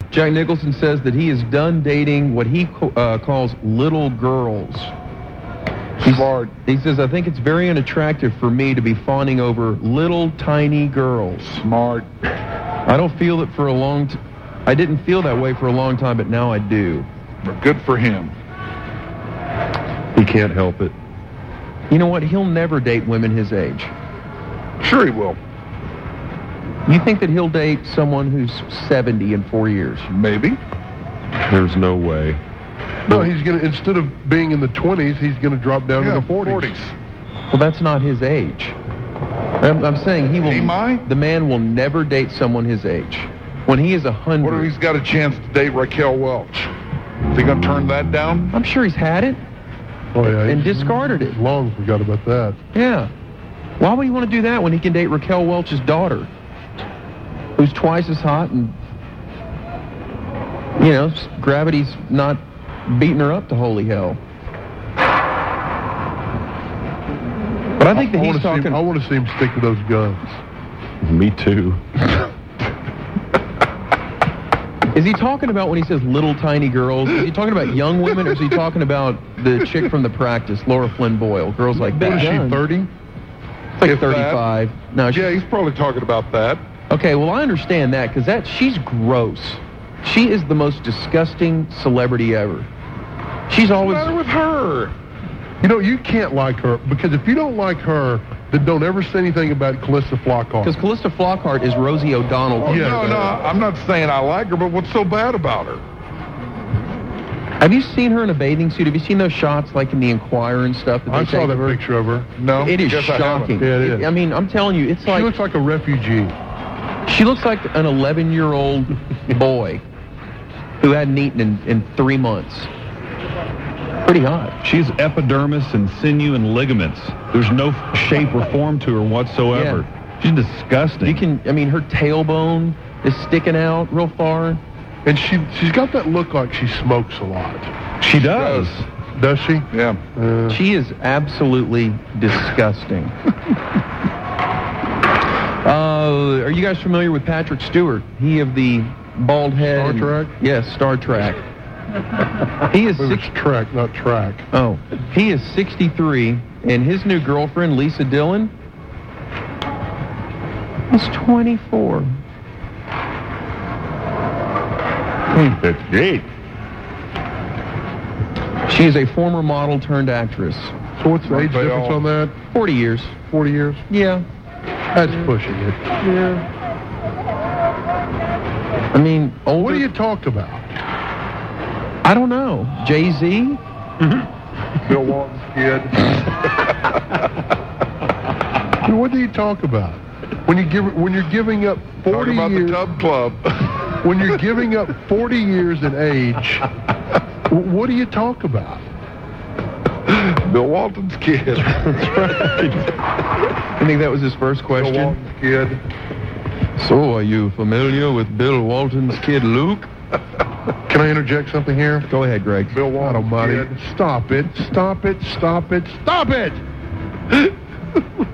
Jack Nicholson says that he is done dating what he calls little girls. Smart. He says, I think it's very unattractive for me to be fawning over little tiny girls. Smart. I don't feel it for a long I didn't feel that way for a long time, but now I do. Good for him. He can't help it. You know what? He'll never date women his age. Sure he will. You think that he'll date someone who's 70 in 4 years? Maybe. There's no way. No, he's going to, instead of being in the 20s, he's going to drop down to the 40s. Well, that's not his age. I'm saying he will. The man will never date someone his age. When he is 100. What if he's got a chance to date Raquel Welch? Is he going to turn that down? I'm sure he's had it. Oh, yeah. And discarded it. Long forgot about that. Yeah. Why would he want to do that when he can date Raquel Welch's daughter, who's twice as hot and, you know, gravity's not beating her up to holy hell? But I think that he's talking... I want to see him stick to those guns. Me too. Is he talking about, when he says little tiny girls, is he talking about young women, or is he talking about the chick from The Practice, Laura Flynn Boyle? Girls like that. Is she 30? It's like 35. No, yeah, he's probably talking about that. Okay, well, I understand that, because she's gross. She is the most disgusting celebrity ever. She's always... What's the matter with her? You know, you can't like her, because if you don't like her, then don't ever say anything about Callista Flockhart. Because Callista Flockhart is Rosie O'Donnell. Oh, no, I'm not saying I like her, but what's so bad about her? Have you seen her in a bathing suit? Have you seen those shots, like in the Enquirer and stuff? That I saw that picture of her. No, it is shocking. Yeah, it is. I mean, I'm telling you, it's like... She looks like a refugee. She looks like an 11-year-old boy who hadn't eaten in 3 months. Pretty hot. She's epidermis and sinew and ligaments. There's no shape or form to her whatsoever. Yeah. She's disgusting. I mean, her tailbone is sticking out real far. And she's got that look like she smokes a lot. She does. Does she? Yeah. She is absolutely disgusting. Are you guys familiar with Patrick Stewart? He of the bald head. Star Trek? Yes, Star Trek. He is Trek, not track. Oh, he is 63, and his new girlfriend, Lisa Dillon, is 24. That's great. She is a former model turned actress. So what's the age difference on that? 40 years. 40 years? Yeah. That's pushing it. Yeah. I mean, older... What do you talk about? I don't know. Jay-Z? Bill Walton's kid. What do you talk about? When you're giving up 40 about years... the Tub Club. When you're giving up 40 years in age, what do you talk about? Bill Walton's kid. That's right. I think that was his first question. Bill Walton's kid. So, are you familiar with Bill Walton's kid, Luke? Can I interject something here? Go ahead, Greg. Bill Walton's kid. Stop it. Stop it. Stop it. Stop it!